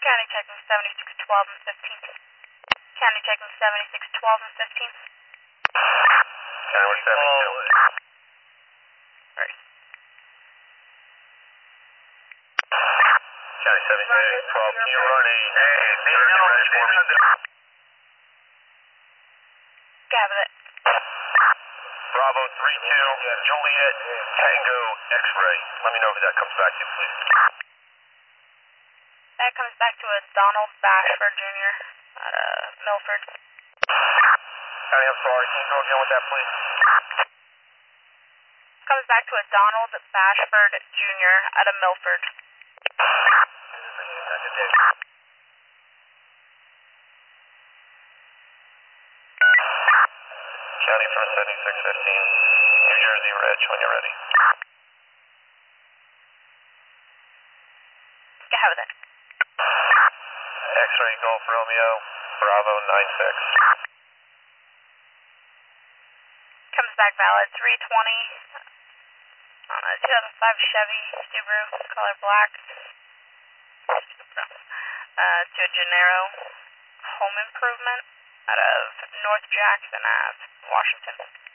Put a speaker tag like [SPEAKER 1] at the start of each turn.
[SPEAKER 1] County checking 7612 and 15. County checking 7612 and 15.
[SPEAKER 2] County, we're 72.
[SPEAKER 1] Right.
[SPEAKER 2] County 7612, can you run a Jersey Ridge for me?
[SPEAKER 1] Got it.
[SPEAKER 2] Bravo 32, Juliet, Tango, X-ray. Let me know if that comes back to you, please.
[SPEAKER 1] That comes back to a Donald Bashford Jr. at Milford.
[SPEAKER 2] County, I'm sorry. Can you go again with that, please?
[SPEAKER 1] Comes back to a Donald Bashford Jr. at a Milford.
[SPEAKER 2] County from 7615, New Jersey Ridge, when you're ready.
[SPEAKER 1] Have it.
[SPEAKER 2] X-ray Golf Romeo, Bravo 96.
[SPEAKER 1] Comes back valid 320 on a 2005 Chevy Subaru, color black. To a Gennaro Home Improvement out of North Jackson Ave, Washington.